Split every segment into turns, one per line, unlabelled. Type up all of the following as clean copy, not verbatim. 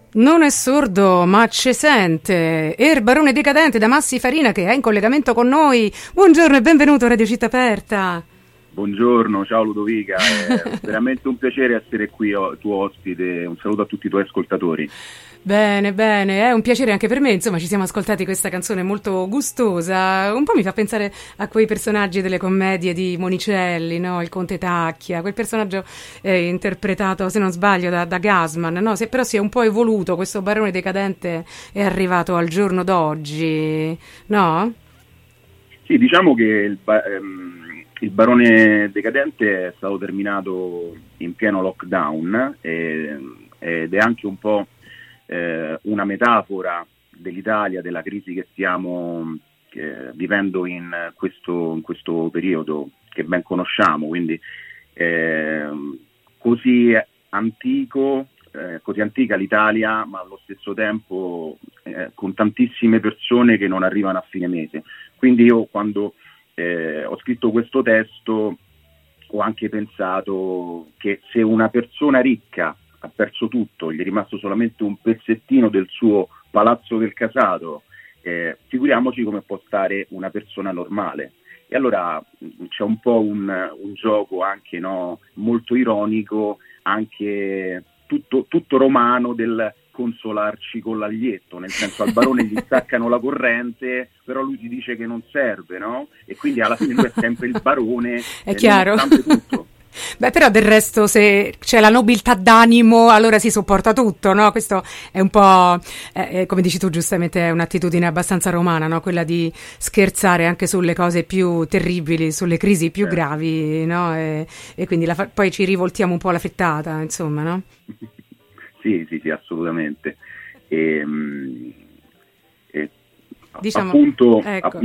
Non è sordo, ma ci sente. Il barone decadente da Massi Farina che è in collegamento con noi. Buongiorno e benvenuto a Radio Città Aperta.
Buongiorno, ciao Ludovica, è veramente un piacere essere qui tuo ospite, un saluto a tutti i tuoi ascoltatori.
Bene, è un piacere anche per me, insomma ci siamo ascoltati questa canzone molto gustosa, un po' mi fa pensare a quei personaggi delle commedie di Monicelli, no? Il Conte Tacchia, quel personaggio interpretato, se non sbaglio, da Gassman, no? Però si è un po' evoluto, questo barone decadente è arrivato al giorno d'oggi, no?
Sì, diciamo che il barone decadente è stato terminato in pieno lockdown ed è anche un po' una metafora dell'Italia, della crisi che stiamo vivendo in questo periodo che ben conosciamo, quindi così antico, così antica l'Italia, ma allo stesso tempo con tantissime persone che non arrivano a fine mese. Quindi io quando ho scritto questo testo ho anche pensato che se una persona ricca ha perso tutto, gli è rimasto solamente un pezzettino del suo palazzo del Casato, figuriamoci come può stare una persona normale. E allora c'è un po' un gioco anche, no, molto ironico, anche tutto romano del consolarci con l'aglietto, nel senso al barone gli staccano la corrente, però lui ti dice che non serve, no? E quindi alla fine lui è sempre il barone,
è chiaro.
Nonostante tutto.
Beh, però del resto se c'è la nobiltà d'animo allora si sopporta tutto, no? Questo è un po', come dici tu giustamente, è un'attitudine abbastanza romana, no? Quella di scherzare anche sulle cose più terribili, sulle crisi più gravi, no? E quindi poi ci rivoltiamo un po' alla frittata, insomma, no?
Sì, assolutamente.
Diciamo,
appunto,
ecco.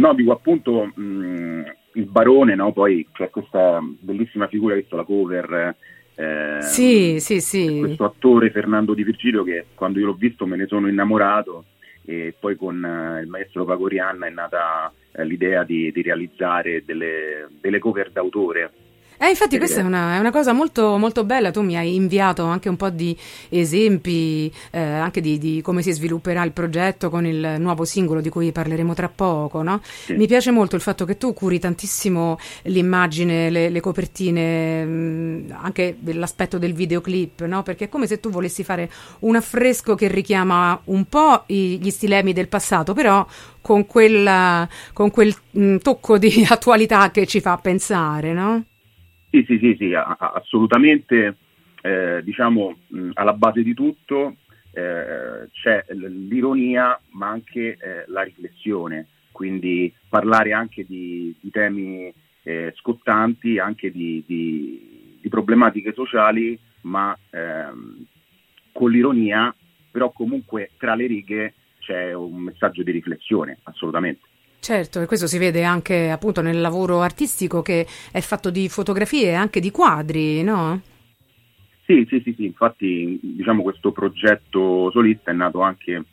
Il barone, no? Poi c'è questa bellissima figura, visto la cover,
sì.
questo attore Fernando Di Virgilio che quando io l'ho visto me ne sono innamorato, e poi con il maestro Pagorian è nata l'idea di realizzare delle cover d'autore.
Infatti questa è una cosa molto, molto bella, tu mi hai inviato anche un po' di esempi, anche di come si svilupperà il progetto con il nuovo singolo di cui parleremo tra poco, no?
Sì.
Mi piace molto il fatto che tu curi tantissimo l'immagine, le copertine, anche l'aspetto del videoclip, no? Perché è come se tu volessi fare un affresco che richiama un po' gli stilemi del passato, però con quel tocco di attualità che ci fa pensare, no?
Sì, assolutamente. Diciamo, alla base di tutto c'è l'ironia, ma anche la riflessione, quindi parlare anche di temi scottanti, anche di problematiche sociali, ma con l'ironia, però comunque tra le righe c'è un messaggio di riflessione, assolutamente.
Certo, e questo si vede anche appunto nel lavoro artistico che è fatto di fotografie e anche di quadri, no?
Sì, infatti diciamo questo progetto solista è nato anche,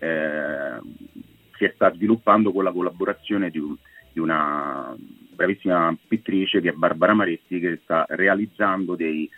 si sta sviluppando con la collaborazione di una bravissima pittrice che è Barbara Maretti, che sta realizzando dei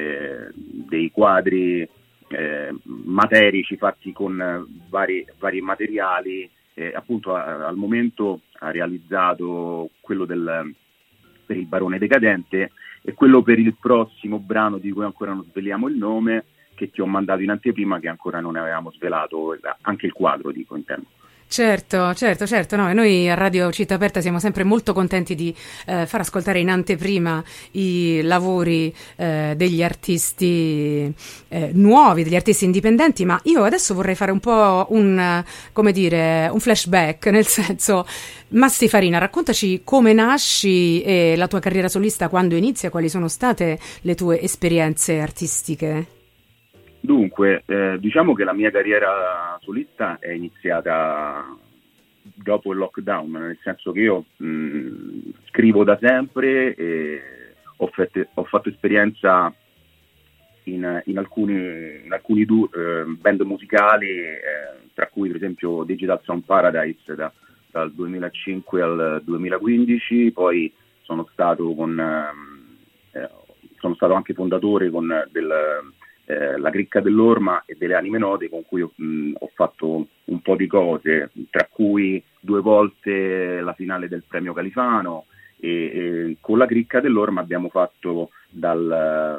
quadri materici fatti con vari materiali. Appunto al momento ha realizzato quello per il barone decadente e quello per il prossimo brano di cui ancora non sveliamo il nome, che ti ho mandato in anteprima, che ancora non avevamo svelato anche il quadro, dico, intendo.
Certo, no, e noi a Radio Città Aperta siamo sempre molto contenti di far ascoltare in anteprima i lavori degli artisti nuovi, degli artisti indipendenti, ma io adesso vorrei fare un po' un flashback, nel senso, Massi Farina, raccontaci come nasci e la tua carriera solista quando inizia, quali sono state le tue esperienze artistiche?
Dunque, diciamo che la mia carriera solista è iniziata dopo il lockdown, nel senso che io scrivo da sempre e ho fatto esperienza in alcuni band musicali, tra cui per esempio Digital Sound Paradise dal 2005 al 2015, poi sono stato anche fondatore la Cricca dell'Orma e delle Anime Note, con cui ho fatto un po' di cose, tra cui 2 volte la finale del Premio Califano, e con la Cricca dell'Orma abbiamo fatto dal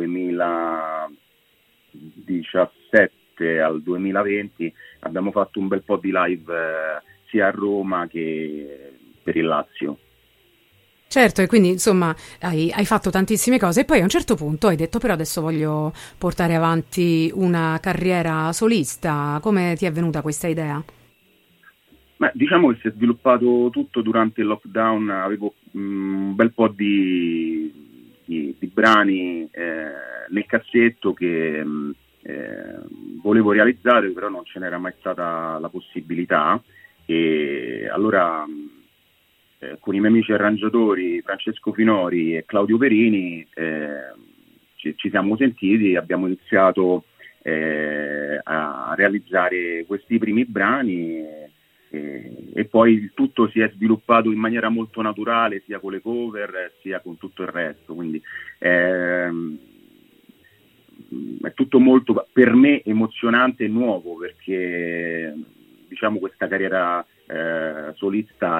2017 al 2020, abbiamo fatto un bel po' di live sia a Roma che per il Lazio.
Certo, e quindi insomma hai fatto tantissime cose e poi a un certo punto hai detto però adesso voglio portare avanti una carriera solista. Come ti è venuta questa idea?
Diciamo che si è sviluppato tutto durante il lockdown. Avevo un bel po' di brani nel cassetto che volevo realizzare, però non ce n'era mai stata la possibilità, e allora con i miei amici arrangiatori Francesco Finori e Claudio Perini ci siamo sentiti e abbiamo iniziato a realizzare questi primi brani, e poi il tutto si è sviluppato in maniera molto naturale, sia con le cover sia con tutto il resto, quindi è tutto molto, per me, emozionante e nuovo, perché diciamo questa carriera solista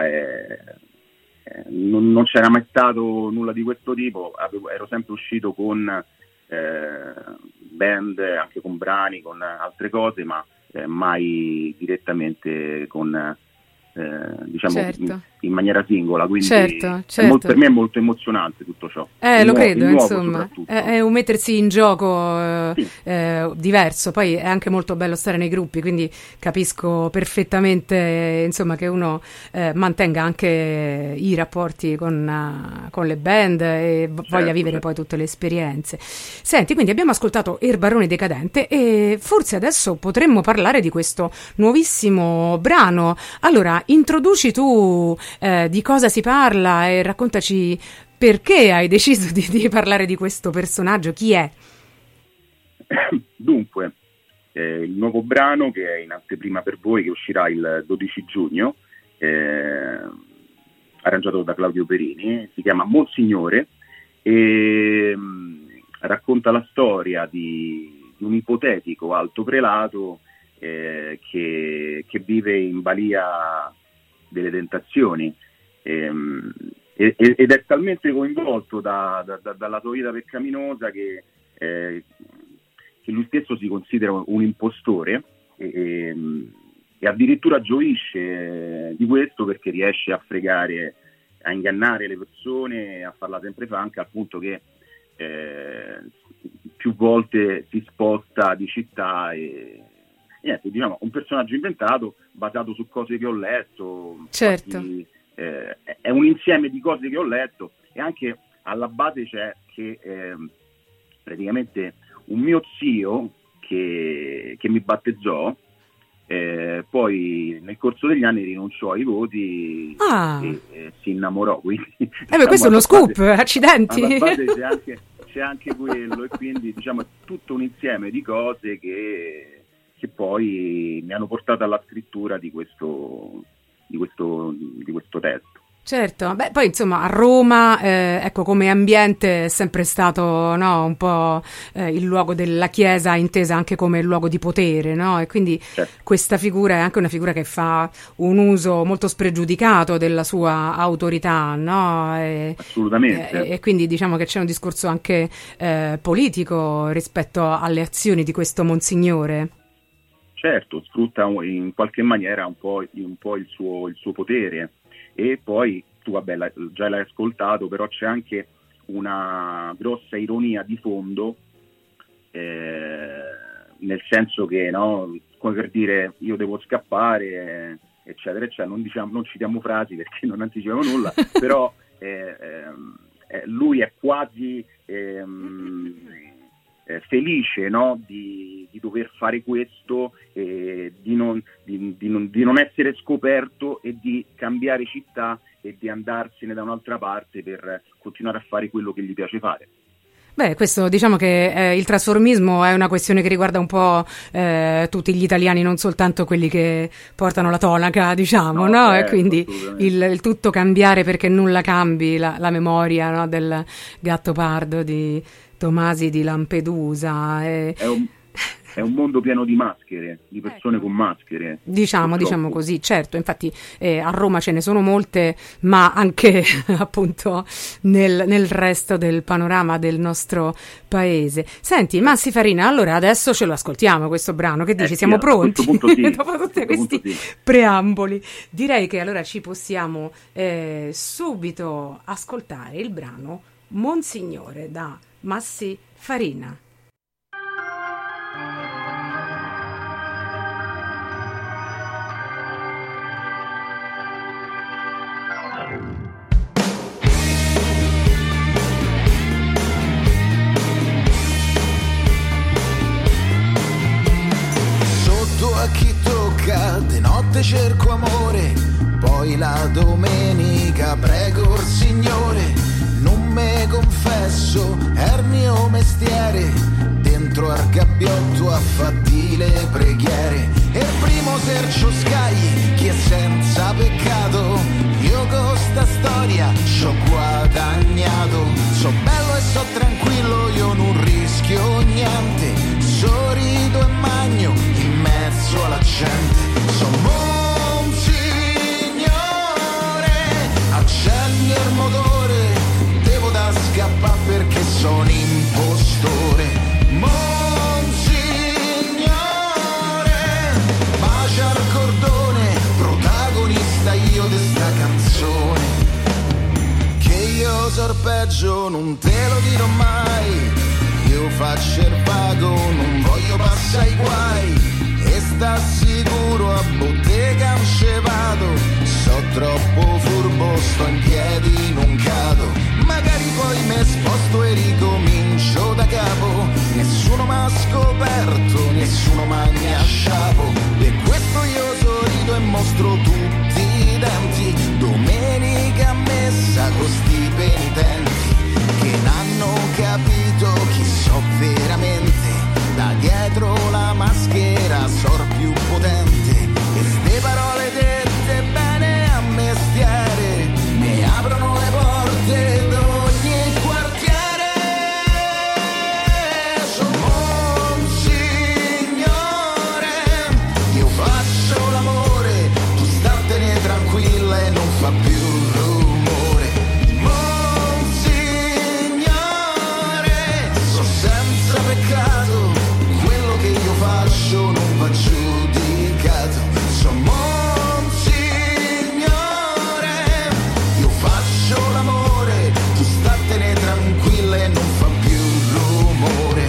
non c'era mai stato nulla di questo tipo. Ero sempre uscito con band, anche con brani, con altre cose, ma mai direttamente con diciamo
certo.
in maniera singola, quindi
certo.
Per me è molto emozionante tutto ciò.
Lo credo, insomma,
soprattutto.
È un mettersi in gioco
Sì.
diverso, poi è anche molto bello stare nei gruppi, quindi capisco perfettamente, insomma, che uno mantenga anche i rapporti con le band e voglia vivere poi tutte le esperienze. Senti, quindi abbiamo ascoltato Il Barone Decadente e forse adesso potremmo parlare di questo nuovissimo brano. Allora, introduci tu di cosa si parla e raccontaci perché hai deciso di parlare di questo personaggio, chi è?
Dunque, il nuovo brano, che è in anteprima per voi, che uscirà il 12 giugno, arrangiato da Claudio Perini, si chiama Monsignore e racconta la storia di un ipotetico alto prelato che vive in balia delle tentazioni, ed è talmente coinvolto dalla sua vita peccaminosa che lui stesso si considera un impostore e addirittura gioisce di questo, perché riesce a fregare, a ingannare le persone, a farla sempre franca, al punto che più volte si sposta di città e niente, diciamo, un personaggio inventato basato su cose che ho letto.
Certo.
Infatti, è un insieme di cose che ho letto, e anche alla base c'è che praticamente un mio zio che mi battezzò, poi nel corso degli anni rinunciò ai voti e si innamorò, quindi
questo è uno scoop, accidenti.
Alla base c'è anche quello, e quindi diciamo è tutto un insieme di cose che poi mi hanno portato alla scrittura di questo testo.
Certo, beh, poi insomma a Roma, ecco, come ambiente è sempre stato, no, un po' il luogo della Chiesa, intesa anche come luogo di potere, no? E quindi questa figura è anche una figura che fa un uso molto spregiudicato della sua autorità, no?
Assolutamente.
E quindi diciamo che c'è un discorso anche politico rispetto alle azioni di questo Monsignore.
Certo, sfrutta in qualche maniera un po' il suo potere. E poi tu, vabbè, già l'hai ascoltato, però c'è anche una grossa ironia di fondo, nel senso che, no, come per dire, io devo scappare, eccetera, eccetera. Non citiamo frasi perché non anticipiamo nulla, però lui è quasi felice, no, di dover fare questo, di non essere scoperto e di cambiare città e di andarsene da un'altra parte per continuare a fare quello che gli piace fare.
Beh, questo diciamo che il trasformismo è una questione che riguarda un po' tutti gli italiani, non soltanto quelli che portano la tonaca, diciamo, no? E quindi il tutto cambiare perché nulla cambi, la memoria, no, del Gattopardo di Tomasi di Lampedusa.
È un mondo pieno di maschere, di persone con maschere.
Diciamo così, certo, infatti a Roma ce ne sono molte, ma anche appunto nel resto del panorama del nostro paese. Senti, Massi Farina, allora adesso ce lo ascoltiamo questo brano, che dici? Siamo pronti?
Sì.
Dopo tutti questi preamboli. Direi che allora ci possiamo subito ascoltare il brano Monsignore da Massi Farina.
A chi tocca, de notte cerco amore, poi la domenica prego il Signore. Non me confesso, è il mio mestiere, dentro al gabbiotto a fatti le preghiere. E il primo sercio scagli, chi è senza peccato, io con sta storia c'ho guadagnato. So bello e so tranquillo, io non rischio niente, sorrido e magno in mezzo alla gente. Sono Monsignore, accendi il motore, devo da scappare perché sono impostore. Monsignore, bacia il cordone, protagonista io di sta canzone. Che io sorpeggio non te lo dirò mai, io faccio il vago, non voglio passare i guai. E sta sicuro a bottega non ce vado, so troppo furbo, sto in piedi, non cado. Magari poi me sposto e ricomincio da capo. Nessuno m'ha scoperto, nessuno m'ha sciapo. Per questo io sorrido e mostro tutti i denti. Domenica messa con sti penitenti che n'hanno capito chi so veramente. Da dietro la maschera sor più potente. E ste parole dette bene a mestiere mi aprono le porte d'ogni quartiere. Sono Monsignore, io faccio l'amore, tu statene tranquilla e non fa più rumore. Monsignore, so senza peccato, faccio non va giudicato. Sono Monsignore, io faccio l'amore, tu statene tranquilla e non fa più rumore.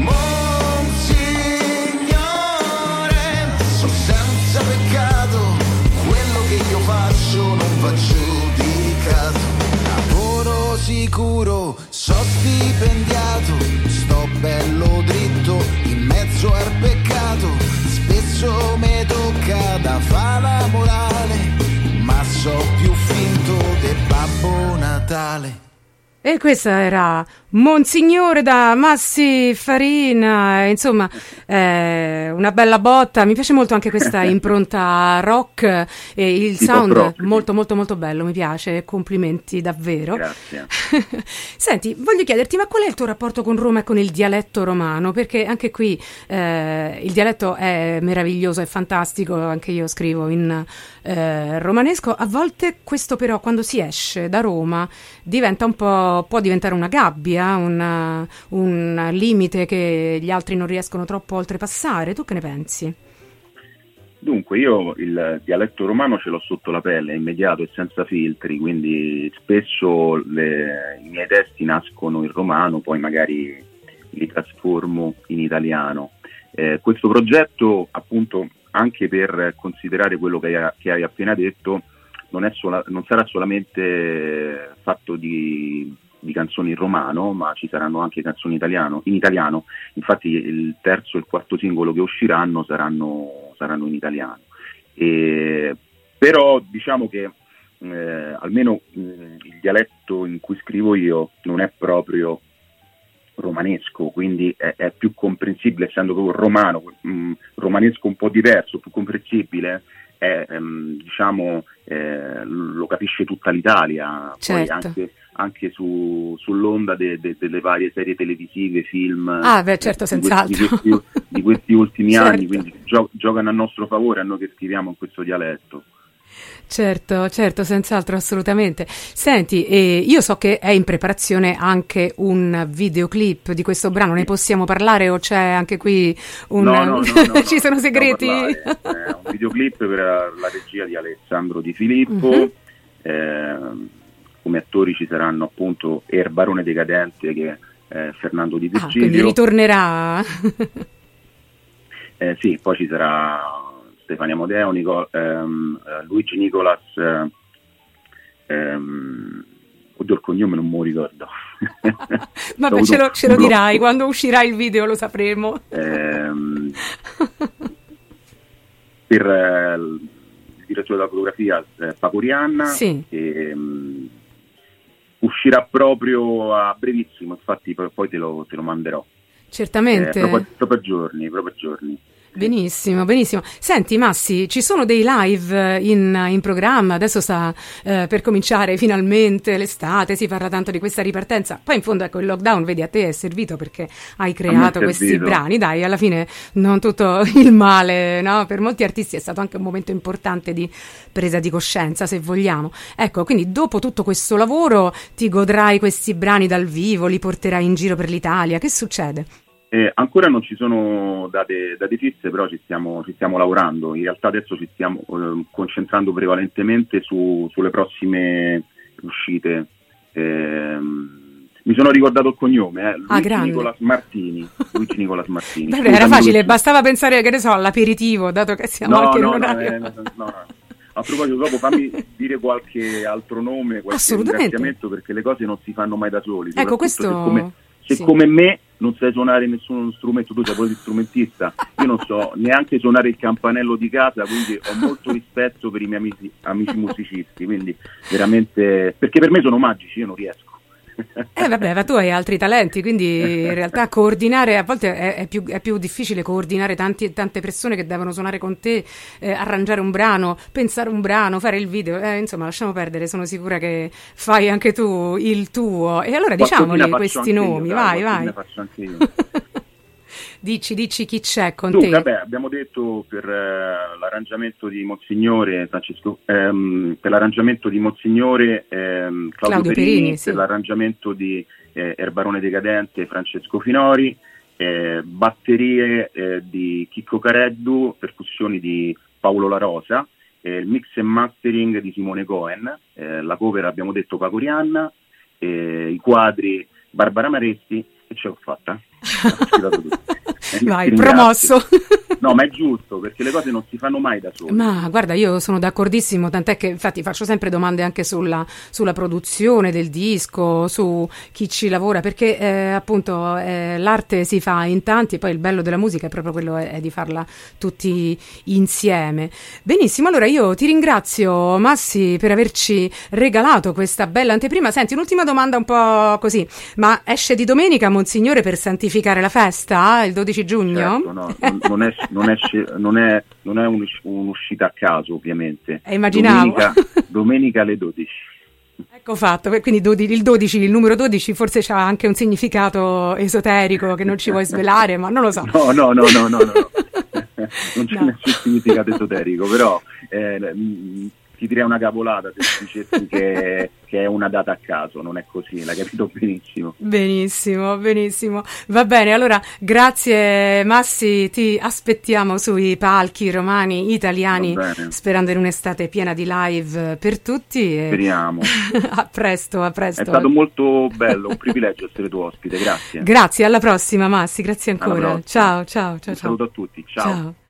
Monsignore, so senza peccato, quello che io faccio non va giudicato. Lavoro sicuro, so stipendiato, sto bello dritto in mezzo al peccato. Spesso mi tocca da fa la morale, ma so più finto del Babbo Natale.
E questa era Monsignore da Massi Farina, insomma una bella botta. Mi piace molto anche questa impronta rock e il sound rock, molto molto molto bello, mi piace, complimenti davvero.
Grazie.
Senti, voglio chiederti, ma qual è il tuo rapporto con Roma e con il dialetto romano? Perché anche qui il dialetto è meraviglioso, è fantastico, anche io scrivo in romanesco. A volte questo però, quando si esce da Roma, diventa un po', può diventare una gabbia, un limite che gli altri non riescono troppo a oltrepassare. Tu che ne pensi?
Dunque, io il dialetto romano ce l'ho sotto la pelle, è immediato e senza filtri, quindi spesso i miei testi nascono in romano, poi magari li trasformo in italiano. Questo progetto, appunto, anche per considerare quello che hai appena detto, non sarà solamente fatto di canzoni in romano, ma ci saranno anche canzoni in italiano. Infatti il terzo e il quarto singolo che usciranno saranno in italiano. Però diciamo che almeno il dialetto in cui scrivo io non è proprio romanesco, quindi è più comprensibile, essendo che un romanesco un po' diverso, più comprensibile. Lo capisce tutta l'Italia.
Certo.
Poi anche sull'onda delle varie serie televisive, film,
certo, senz'altro.
di questi ultimi
certo.
anni, quindi giocano a nostro favore, a noi che scriviamo in questo dialetto.
Certo, senz'altro, assolutamente. Senti, io so che è in preparazione anche un videoclip di questo brano, ne possiamo parlare o c'è anche qui
No,
ci sono segreti?
È un videoclip per la regia di Alessandro Di Filippo. Come attori ci saranno appunto Barone Decadente, che è Fernando Di Virgilio.
Quindi ritornerà.
Sì, poi ci sarà Stefania Modeo, Luigi Nicolas, oddio il cognome non me lo ricordo.
Vabbè, ce lo dirai, quando uscirà il video lo sapremo.
Per il direttore della fotografia Paporianna,
sì.
E, uscirà proprio a brevissimo, infatti poi te lo manderò.
Certamente.
Proprio giorni.
Benissimo. Senti Massi, ci sono dei live in programma, adesso sta per cominciare finalmente l'estate, si parla tanto di questa ripartenza, poi in fondo ecco il lockdown, vedi, a te è servito perché hai creato questi brani, dai, alla fine non tutto il male, no? Per molti artisti è stato anche un momento importante di presa di coscienza, se vogliamo. Ecco, quindi dopo tutto questo lavoro ti godrai questi brani dal vivo, li porterai in giro per l'Italia, che succede?
Ancora non ci sono date fisse, però ci stiamo lavorando. In realtà adesso ci stiamo concentrando prevalentemente sulle prossime uscite. Mi sono ricordato il cognome, Luigi Nicolas Martini.
Beh, era facile, bastava pensare, che ne so, all'aperitivo, dato che siamo anche in orario.
No. A proposito, dopo fammi dire qualche altro nome, qualche ringraziamento, perché le cose non si fanno mai da soli.
Ecco, questo...
Se come me non sai suonare nessun strumento, tu sei poi strumentista, io non so neanche suonare il campanello di casa, quindi ho molto rispetto per i miei amici musicisti, quindi veramente, perché per me sono magici, io non riesco.
Vabbè, ma tu hai altri talenti, quindi in realtà coordinare, a volte è più difficile coordinare tante persone che devono suonare con te, arrangiare un brano, pensare un brano, fare il video, insomma lasciamo perdere, sono sicura che fai anche tu il tuo. E allora diciamoli questi nomi, vai.
Ne faccio anche io.
Dici chi c'è con
te?
Vabbè,
abbiamo detto per l'arrangiamento di Monsignore per l'arrangiamento di Monsignore Claudio Perini,
sì.
Per l'arrangiamento di Barone Decadente Francesco Finori, batterie di Chicco Careddu, percussioni di Paolo La Rosa, il mix e mastering di Simone Cohen, la cover abbiamo detto Paporianna, i quadri Barbara Maresti, e ce l'ho fatta.
Vai, promosso.
No, ma è giusto, perché le cose non si fanno mai da sole.
Ma guarda, io sono d'accordissimo, tant'è che infatti faccio sempre domande anche sulla produzione del disco, su chi ci lavora, perché appunto l'arte si fa in tanti, e poi il bello della musica è proprio quello è di farla tutti insieme. Benissimo, allora io ti ringrazio Massi per averci regalato questa bella anteprima. Senti, un'ultima domanda un po' così, ma esce di domenica Monsignore per santificare la festa, il 12 giugno?
Certo, no, non è un'uscita a caso, ovviamente.
Immaginavo.
Domenica alle 12.
Ecco fatto, quindi il numero 12 forse c'ha anche un significato esoterico che non ci vuoi svelare, ma non lo so.
No. Non c'è nessun significato esoterico, però ti direi una cavolata se dicessi che è una data a caso, non è così, l'hai capito benissimo.
Benissimo. Va bene, allora grazie Massi, ti aspettiamo sui palchi romani italiani, sperando in un'estate piena di live per tutti.
Speriamo.
A presto.
È stato molto bello, un privilegio essere tuo ospite, grazie.
Grazie, alla prossima Massi, grazie ancora. Ciao.
Un saluto a tutti, ciao.